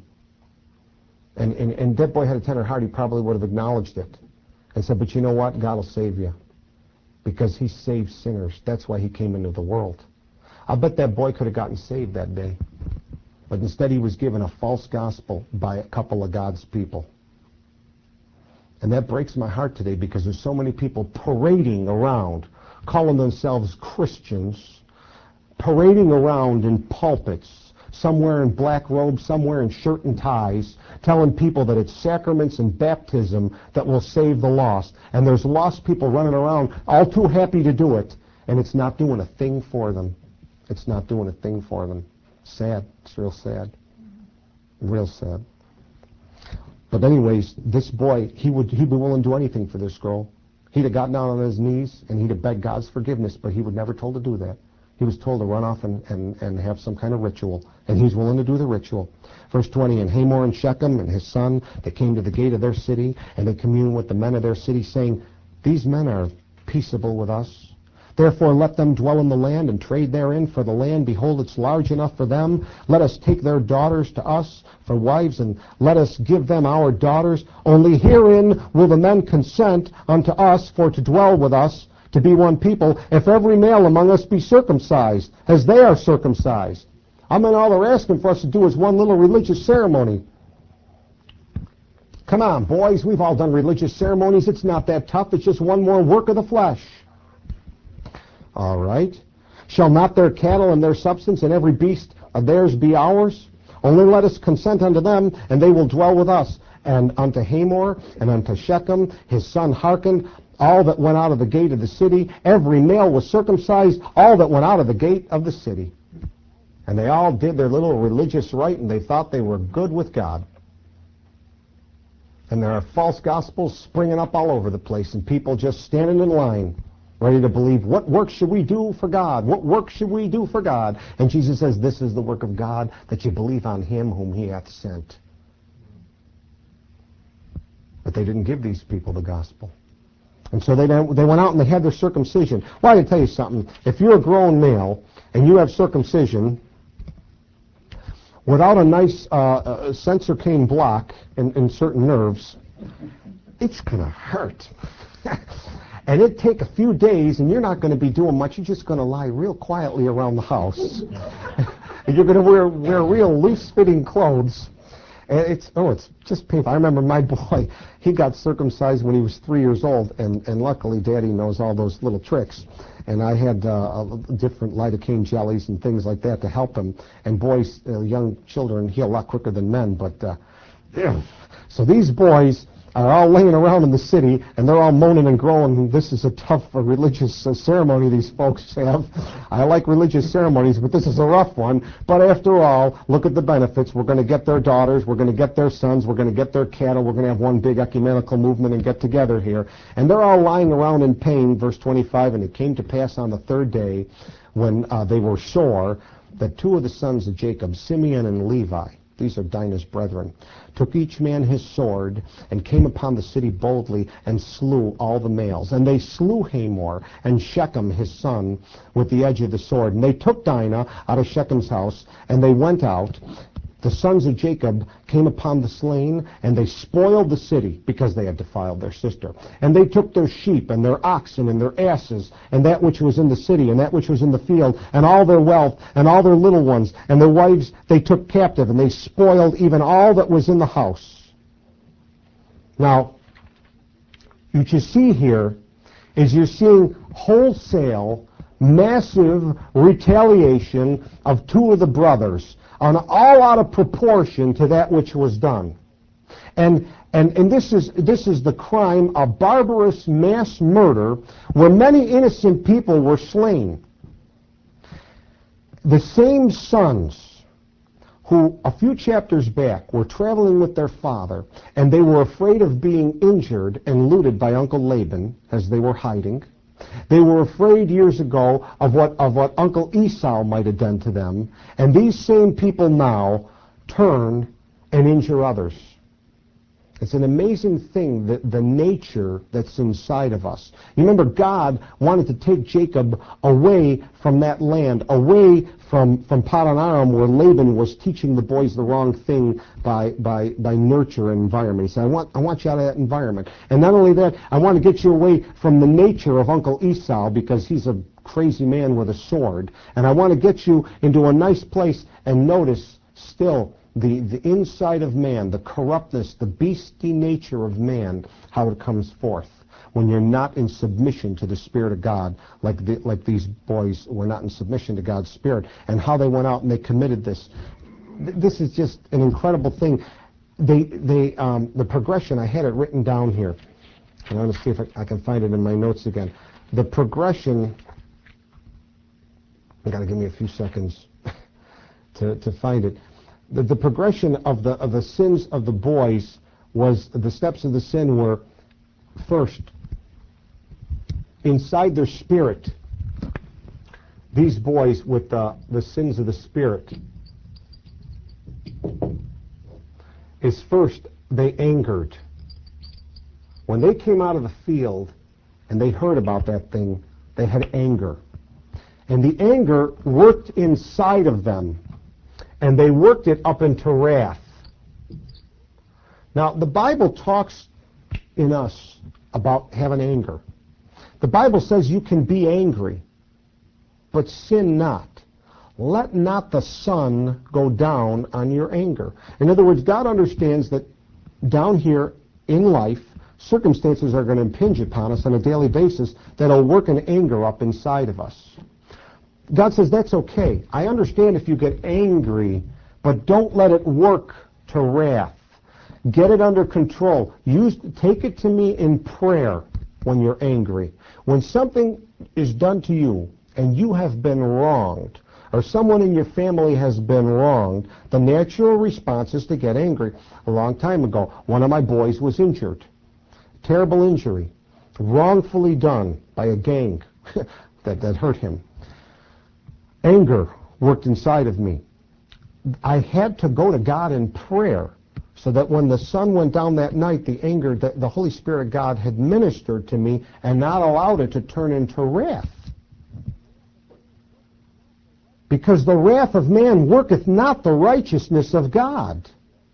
And that boy had a tender heart. He probably would have acknowledged it and said, but you know what? God will save you because he saves sinners. That's why he came into the world. I bet that boy could have gotten saved that day. But instead he was given a false gospel by a couple of God's people. And that breaks my heart today because there's so many people parading around, calling themselves Christians, parading around in pulpits, somewhere in black robes, somewhere in shirt and ties, telling people that it's sacraments and baptism that will save the lost. And there's lost people running around all too happy to do it, and it's not doing a thing for them. It's not doing a thing for them. Sad. It's real sad. Real sad. But anyways, this boy, he'd be willing to do anything for this girl. He'd have gotten down on his knees and he'd have begged God's forgiveness, but he was never told to do that. He was told to run off and have some kind of ritual, and he's willing to do the ritual. Verse 20, and Hamor and Shechem and his son, they came to the gate of their city, and they communed with the men of their city, saying, these men are peaceable with us. Therefore let them dwell in the land and trade therein, for the land, behold, it's large enough for them. Let us take their daughters to us for wives, and let us give them our daughters. Only herein will the men consent unto us for to dwell with us, to be one people, if every male among us be circumcised, as they are circumcised. I mean, all they're asking for us to do is one little religious ceremony. Come on, boys, we've all done religious ceremonies. It's not that tough. It's just one more work of the flesh. All right. Shall not their cattle and their substance and every beast of theirs be ours? Only let us consent unto them, and they will dwell with us. And unto Hamor and unto Shechem his son hearkened. All that went out of the gate of the city, every male was circumcised, all that went out of the gate of the city. And they all did their little religious rite, and they thought they were good with God. And there are false gospels springing up all over the place, and people just standing in line, ready to believe, what work should we do for God? What work should we do for God? And Jesus says, this is the work of God, that you believe on him whom he hath sent. But they didn't give these people the gospel. And so they went out and they had their circumcision. Well, I can tell you something. If you're a grown male and you have circumcision, without a nice sensor cane block in certain nerves, it's going to hurt. And it'd take a few days, and you're not going to be doing much. You're just going to lie real quietly around the house. And you're going to wear real loose-fitting clothes. And it's just painful. I remember my boy, he got circumcised when he was 3 years old, and luckily Daddy knows all those little tricks. And I had different lidocaine jellies and things like that to help him. And boys, young children, heal a lot quicker than men. But so these boys, are all laying around in the city, and they're all moaning and groaning. This is a tough religious ceremony these folks have. I like religious ceremonies, but this is a rough one. But after all, look at the benefits. We're going to get their daughters. We're going to get their sons. We're going to get their cattle. We're going to have one big ecumenical movement and get together here. And they're all lying around in pain, verse 25, and it came to pass on the third day when they were sore that two of the sons of Jacob, Simeon and Levi, these are Dinah's brethren, took each man his sword and came upon the city boldly and slew all the males. And they slew Hamor and Shechem his son with the edge of the sword. And they took Dinah out of Shechem's house, and they went out. The sons of Jacob came upon the slain, and they spoiled the city because they had defiled their sister. And they took their sheep and their oxen and their asses and that which was in the city and that which was in the field and all their wealth and all their little ones and their wives they took captive, and they spoiled even all that was in the house. Now, what you see here is you're seeing wholesale, massive retaliation of two of the brothers, on all out of proportion to that which was done. And this is the crime of barbarous mass murder where many innocent people were slain. The same sons who a few chapters back were traveling with their father, and they were afraid of being injured and looted by Uncle Laban as they were hiding. They were afraid years ago of what Uncle Esau might have done to them, and these same people now turn and injure others. It's an amazing thing, that the nature that's inside of us. You remember, God wanted to take Jacob away from that land, away from Padan Aram, where Laban was teaching the boys the wrong thing by nurture and environment. He said, I want you out of that environment. And not only that, I want to get you away from the nature of Uncle Esau, because he's a crazy man with a sword. And I want to get you into a nice place. And notice, still, the inside of man, the corruptness, the beastly nature of man, how it comes forth when you're not in submission to the Spirit of God, like these boys were not in submission to God's Spirit, and how they went out and they committed this. This is just an incredible thing. The progression, I had it written down here. I want to see if I can find it in my notes again. The progression, you got to give me a few seconds to find it. The progression of the sins of the boys was, the steps of the sin were, first, inside their spirit, these boys with the sins of the spirit, is first, they angered. When they came out of the field and they heard about that thing, they had anger. And the anger worked inside of them, and they worked it up into wrath. Now, the Bible talks in us about having anger. The Bible says you can be angry, but sin not. Let not the sun go down on your anger. In other words, God understands that down here in life, circumstances are going to impinge upon us on a daily basis that'll work an anger up inside of us. God says that's okay. I understand if you get angry, but don't let it work to wrath. Get it under control. Take it to me in prayer when you're angry. When something is done to you and you have been wronged, or someone in your family has been wronged, the natural response is to get angry. A long time ago, one of my boys was injured. Terrible injury. Wrongfully done by a gang that hurt him. Anger worked inside of me. I had to go to God in prayer so that when the sun went down that night, the anger, the Holy Spirit of God had ministered to me and not allowed it to turn into wrath. Because the wrath of man worketh not the righteousness of God.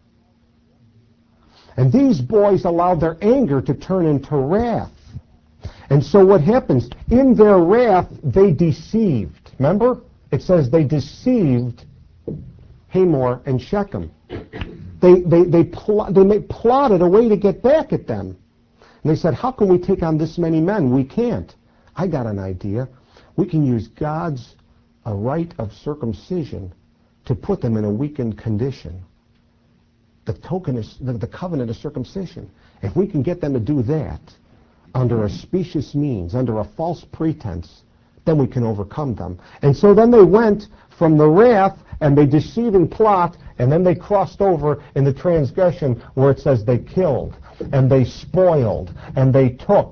And these boys allowed their anger to turn into wrath. And so what happens? In their wrath, they deceived. Remember? It says they deceived Hamor and Shechem. They plotted a way to get back at them. And they said, how can we take on this many men? We can't. I got an idea. We can use God's rite of circumcision to put them in a weakened condition. The token is the covenant of circumcision. If we can get them to do that under a specious means, under a false pretense, then we can overcome them. And so then they went from the wrath and the deceiving plot, and then they crossed over in the transgression where it says they killed, and they spoiled, and they took.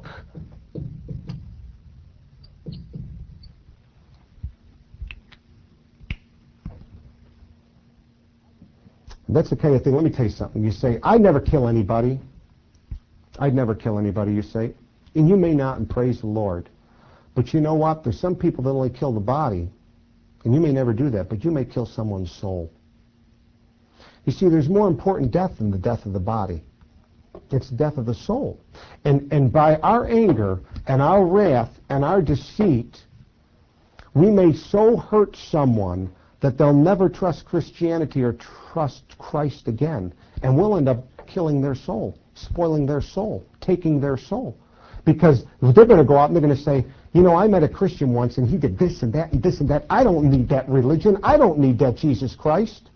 That's the kind of thing. Let me tell you something. You say, I'd never kill anybody. I'd never kill anybody, you say. And you may not, and praise the Lord. But you know what? There's some people that only kill the body. And you may never do that, but you may kill someone's soul. You see, there's more important death than the death of the body. It's the death of the soul. And by our anger and our wrath and our deceit, we may so hurt someone that they'll never trust Christianity or trust Christ again. And we'll end up killing their soul, spoiling their soul, taking their soul. Because they're going to go out and they're going to say, you know, I met a Christian once and he did this and that and this and that. I don't need that religion. I don't need that Jesus Christ.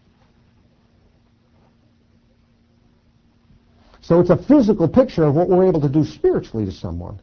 So it's a physical picture of what we're able to do spiritually to someone.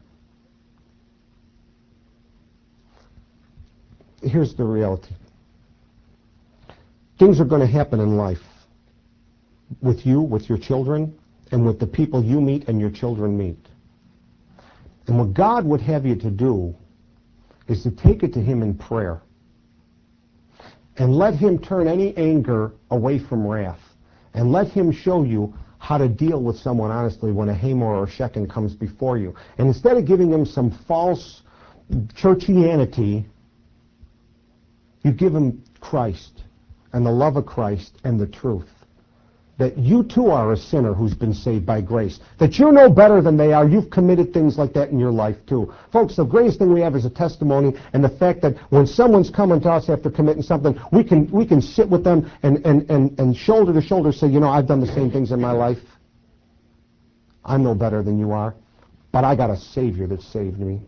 Here's the reality. Things are going to happen in life with you, with your children, and with the people you meet and your children meet. And what God would have you to do is to take it to Him in prayer and let Him turn any anger away from wrath and let Him show you how to deal with someone honestly when a Hamor or a Shechem comes before you. And instead of giving them some false churchianity, you give them Christ and the love of Christ and the truth. That you too are a sinner who's been saved by grace. That you're no better than they are. You've committed things like that in your life too. Folks, the greatest thing we have is a testimony and the fact that when someone's coming to us after committing something, we can sit with them and shoulder to shoulder say, you know, I've done the same things in my life. I'm no better than you are. But I got a Savior that saved me.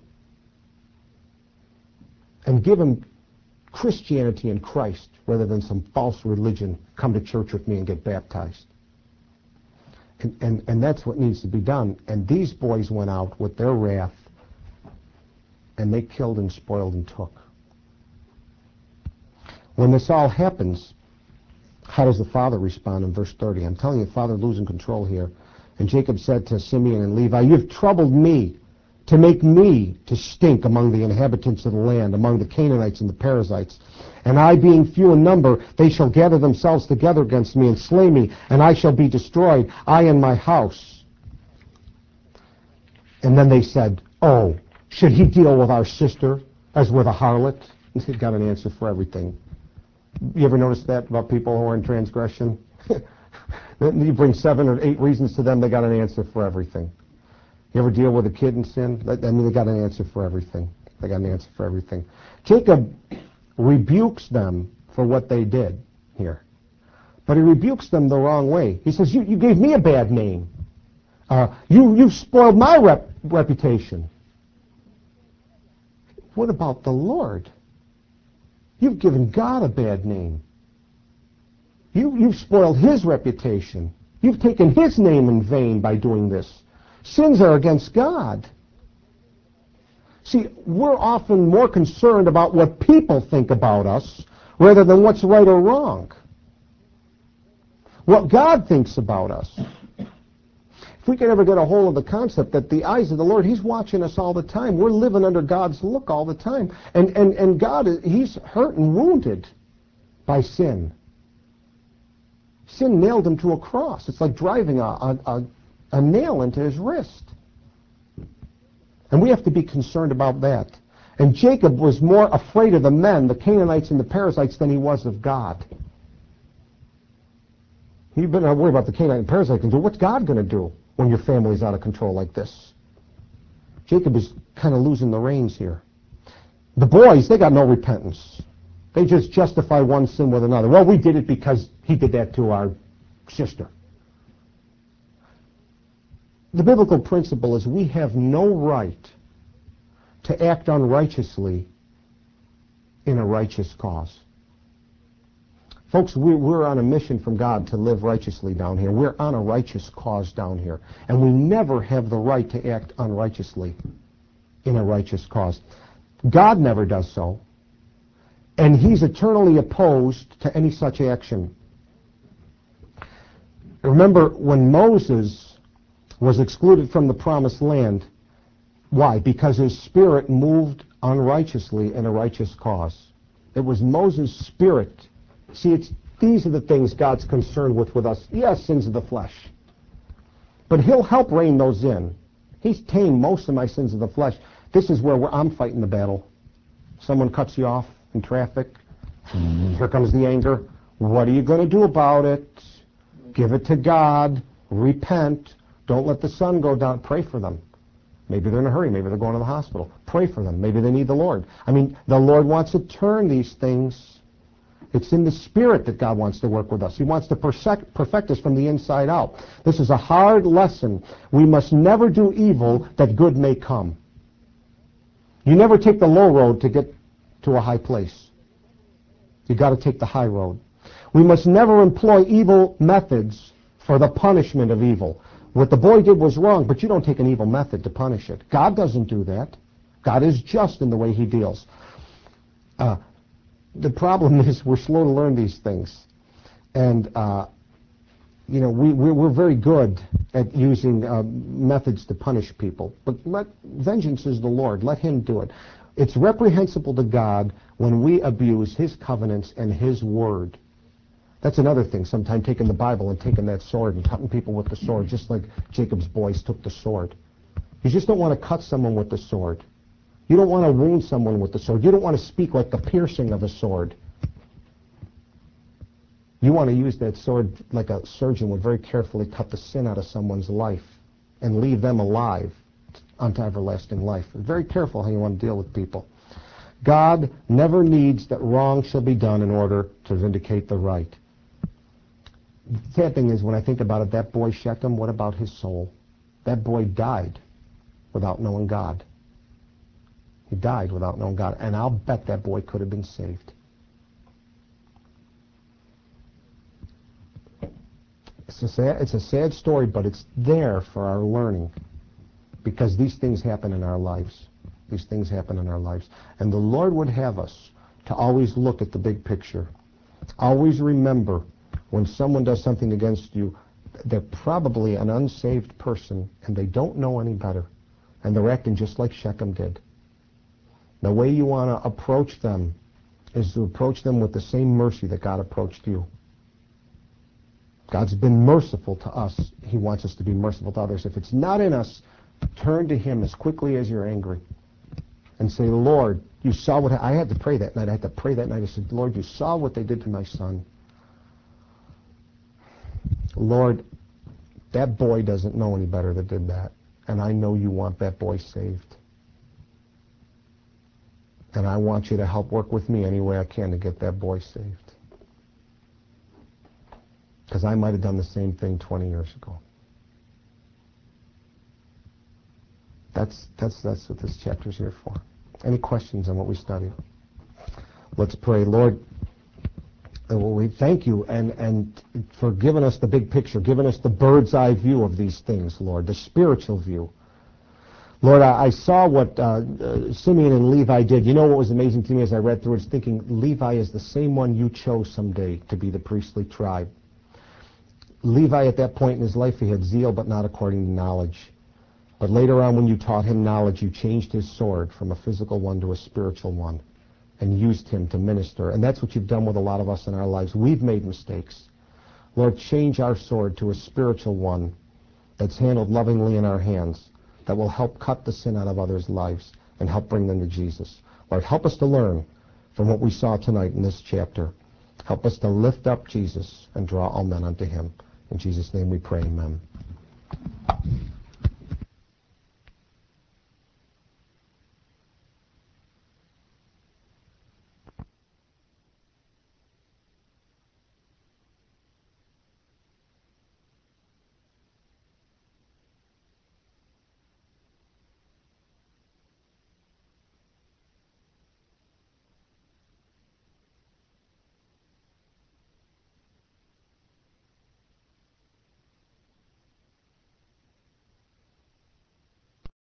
And give them Christianity and Christ rather than some false religion. Come to church with me and get baptized. And that's what needs to be done. And these boys went out with their wrath and they killed and spoiled and took. When this all happens, how does the father respond in verse 30? I'm telling you, the father losing control here. And Jacob said to Simeon and Levi, you've troubled me to make me to stink among the inhabitants of the land, among the Canaanites and the Perizzites. And I, being few in number, they shall gather themselves together against me and slay me, and I shall be destroyed, I and my house. And then they said, oh, should he deal with our sister as with a harlot? And he got an answer for everything. You ever notice that about people who are in transgression? You bring 7 or 8 reasons to them, they got an answer for everything. You ever deal with a kid in sin? I mean, they got an answer for everything. They got an answer for everything. Jacob rebukes them for what they did here. But he rebukes them the wrong way. He says, you gave me a bad name. You've spoiled my reputation. What about the Lord? You've given God a bad name. You've spoiled His reputation. You've taken His name in vain by doing this. Sins are against God. See, we're often more concerned about what people think about us rather than what's right or wrong. What God thinks about us. If we could ever get a hold of the concept that the eyes of the Lord, He's watching us all the time. We're living under God's look all the time. And God, He's hurt and wounded by sin. Sin nailed Him to a cross. It's like driving a nail into His wrist. And we have to be concerned about that. And Jacob was more afraid of the men, the Canaanites and the Perizzites, than he was of God. He better not worry about the Canaanite and Perizzite. What's God going to do when your family's out of control like this? Jacob is kind of losing the reins here. The boys, they got no repentance. They just justify one sin with another. Well, we did it because he did that to our sister. The biblical principle is we have no right to act unrighteously in a righteous cause. Folks, we're on a mission from God to live righteously down here. We're on a righteous cause down here. And we never have the right to act unrighteously in a righteous cause. God never does so. And he's eternally opposed to any such action. Remember, when Moses was excluded from the promised land, why? Because his spirit moved unrighteously in a righteous cause. It was Moses' spirit. See, these are the things God's concerned with us. Yes, sins of the flesh. But he'll help rein those in. He's tamed most of my sins of the flesh. This is where I'm fighting the battle. Someone cuts you off in traffic. Here comes the anger. What are you going to do about it? Give it to God. Repent. Don't let the sun go down. Pray for them. Maybe they're in a hurry. Maybe they're going to the hospital. Pray for them. Maybe they need the Lord. I mean, the Lord wants to turn these things. It's in the Spirit that God wants to work with us. He wants to perfect us from the inside out. This is a hard lesson. We must never do evil that good may come. You never take the low road to get to a high place. You got to take the high road. We must never employ evil methods for the punishment of evil. What the boy did was wrong, but you don't take an evil method to punish it. God doesn't do that. God is just in the way he deals. The problem is we're slow to learn these things. And, we're very good at using methods to punish people. But vengeance is the Lord. Let him do it. It's reprehensible to God when we abuse his covenants and his word. That's another thing, sometimes taking the Bible and taking that sword and cutting people with the sword, just like Jacob's boys took the sword. You just don't want to cut someone with the sword. You don't want to wound someone with the sword. You don't want to speak like the piercing of a sword. You want to use that sword like a surgeon would very carefully cut the sin out of someone's life and leave them alive unto everlasting life. Very careful how you want to deal with people. God never needs that wrong shall be done in order to vindicate the right. The sad thing is, when I think about it, that boy Shechem, what about his soul? That boy died without knowing God. He died without knowing God, and I'll bet that boy could have been saved. It's a sad story, but it's there for our learning, because these things happen in our lives. These things happen in our lives. And the Lord would have us to always look at the big picture. Always remember, when someone does something against you, they're probably an unsaved person, and they don't know any better. And they're acting just like Shechem did. The way you want to approach them is to approach them with the same mercy that God approached you. God's been merciful to us. He wants us to be merciful to others. If it's not in us, turn to him as quickly as you're angry and say, Lord, you saw what I had to pray that night. I had to pray that night. I said, Lord, you saw what they did to my son. Lord, that boy doesn't know any better that did that. And I know you want that boy saved. And I want you to help work with me any way I can to get that boy saved. Because I might have done the same thing 20 years ago. That's what this chapter's here for. Any questions on what we studied? Let's pray. Lord, we thank you and for giving us the big picture, giving us the bird's eye view of these things, Lord, the spiritual view. Lord, I saw what Simeon and Levi did. You know what was amazing to me as I read through it? I was thinking, Levi is the same one you chose someday to be the priestly tribe. Levi, at that point in his life, he had zeal, but not according to knowledge. But later on, when you taught him knowledge, you changed his sword from a physical one to a spiritual one and used him to minister. And that's what you've done with a lot of us in our lives. We've made mistakes. Lord, change our sword to a spiritual one that's handled lovingly in our hands, that will help cut the sin out of others' lives and help bring them to Jesus. Lord, help us to learn from what we saw tonight in this chapter. Help us to lift up Jesus and draw all men unto him. In Jesus' name we pray, amen.